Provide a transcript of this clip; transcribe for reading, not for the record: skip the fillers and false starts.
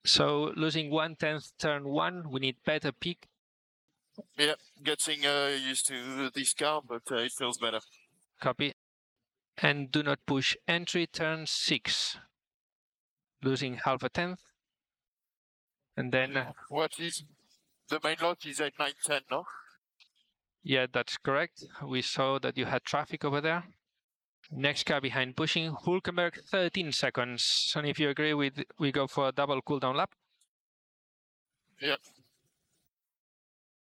So losing 1/10 turn 1, we need better peak. Yeah, getting used to this car, but it feels better. Copy. And do not push entry turn 6. Losing 1/2. And then... What is... The main lot is at 9:10, no? Yeah, that's correct. We saw that you had traffic over there. Next car behind pushing, Hulkenberg, 13 seconds. And if you agree with, we go for a double cooldown lap. Yeah.